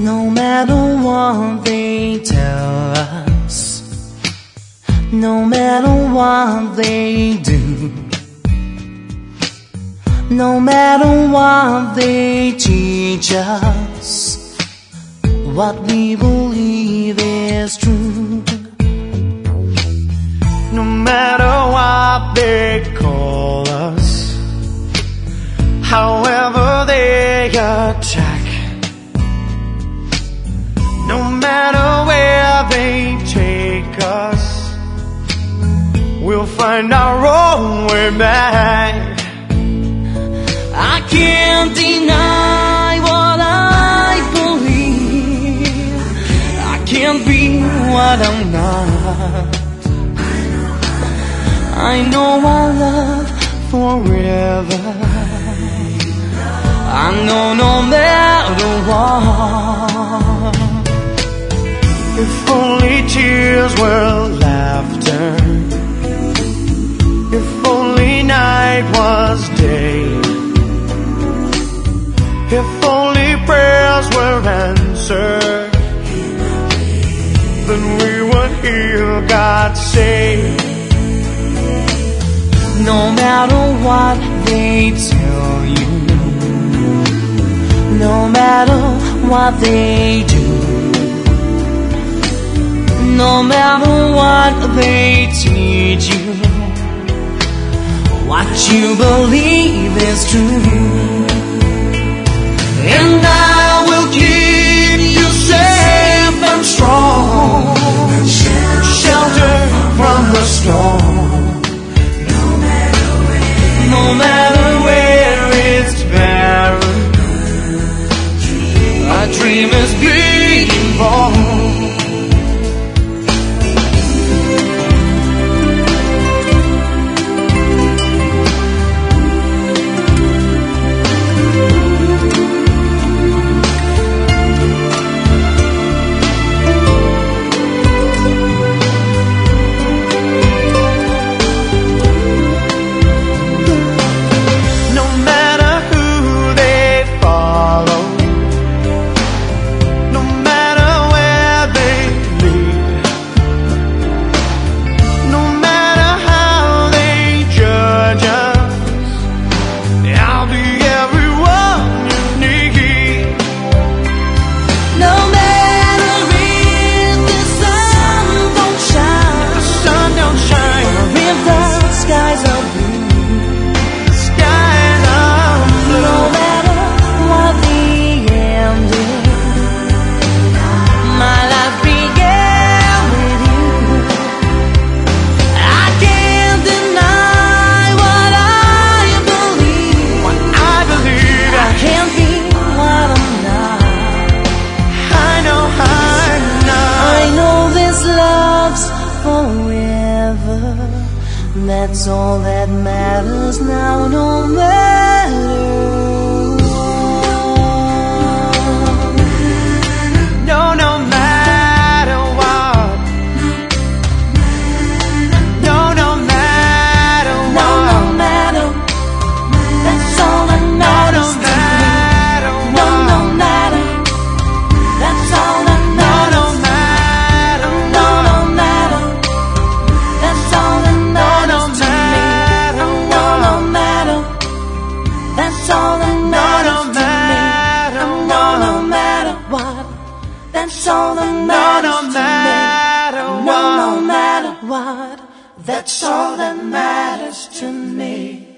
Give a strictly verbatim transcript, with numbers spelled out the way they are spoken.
No matter what they tell us, no matter what they do, no matter what they teach us, what we believe is true. No matter what they call us, however they attack, no matter where they take us, we'll find our own way back. I can't deny what I believe. I can't be what I'm not. I know our love forever. I know no matter what. If only tears were laughter, if only night was day, if only prayers were answered, then we would hear God say, no matter what they tell you, no matter what they do, no matter what they teach you, what you believe is true. And I will keep you safe and strong, sheltered from the storm. No matter where it's barren, a dream is being born. That's all that matters now, no matter what. No, no matter what. No, no matter what. No, no matter. That's all that matters to me. No, no matter. That's all that matters. No, no matter. No, no matter. That's all that matters. That's all that matters to me. No, no matter what. That's all that matters to me. No, no matter what. That's all that matters to me.